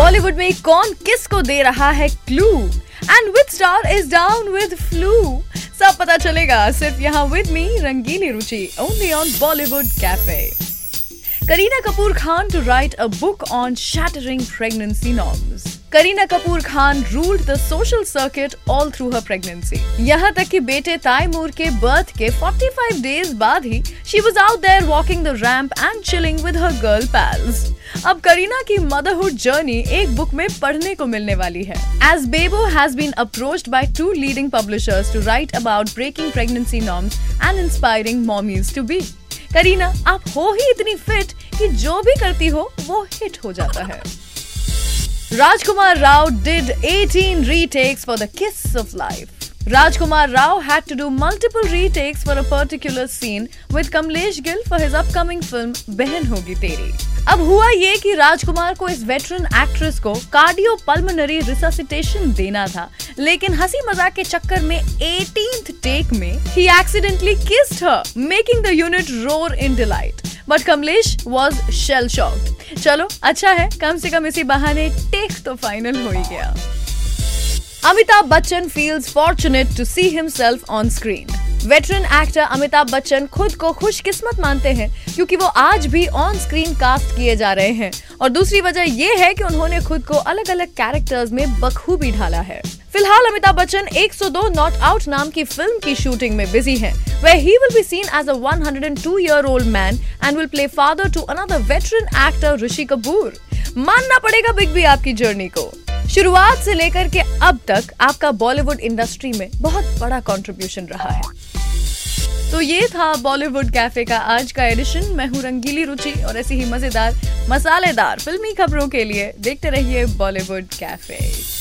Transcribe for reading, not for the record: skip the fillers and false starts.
बॉलीवुड में कौन किसको दे रहा है clue and which star is down with flu, सब पता चलेगा सिर्फ यहाँ with me Rangili Ruchi, only on Bollywood cafe. Kareena Kapoor Khan to write a book on shattering pregnancy norms. Kareena Kapoor Khan ruled the social circuit all through her pregnancy. यहाँ तक कि बेटे ताइमूर के बर्थ के 45 days बाद ही she was out there walking the ramp and chilling with her girl pals. अब करीना की motherhood journey एक बुक में पढ़ने को मिलने वाली है। As Bebo has been approached by 2 leading publishers to write about breaking pregnancy norms and inspiring mommies to be. Kareena, आप हो ही इतनी फिट कि जो भी करती हो वो हिट हो जाता है। Rajkumar Rao did 18 retakes for the Kiss of Life. Rajkumar Rao had to do multiple retakes for a particular scene with Kamlesh Gill for his upcoming film बहन होगी तेरी। अब हुआ ये कि राजकुमार को इस वेटरन एक्ट्रेस को कार्डियोपल्मोनरी रिससिटेशन देना था, लेकिन हंसी मजाक के चक्कर में 18th टेक में he accidentally kissed her, making the unit roar in delight. But Kamlesh was shell shocked. चलो अच्छा है, कम से कम इसी बहाने टेक तो फाइनल हो ही गया। Amitabh Bachchan feels fortunate to see himself on screen. Veteran actor Amitabh Bachchan खुद को खुशकिस्मत मानते हैं क्योंकि वो आज भी ऑन स्क्रीन कास्ट किए जा रहे हैं, और दूसरी वजह ये है कि उन्होंने खुद को अलग अलग कैरेक्टर्स में बखूबी ढाला है। फिलहाल अमिताभ बच्चन 102 नॉट आउट नाम की फिल्म की शूटिंग में बिजी हैं, where he will be seen as a 102-year-old man and will play father to another veteran actor Rishi Kapoor. मानना पड़ेगा बिग बी आपकी जर्नी को। शुरुआत से लेकर के अब तक आपका बॉलीवुड इंडस्ट्री में बहुत बड़ा कंट्रीब्यूशन रहा है। तो ये था बॉलीवुड कैफे का आज का एडिशन। मैं हूँ रंगीली रुचि, और ऐसी ही मजेदार मसालेदार फिल्मी खबरों के लिए देखते रहिए बॉलीवुड कैफे।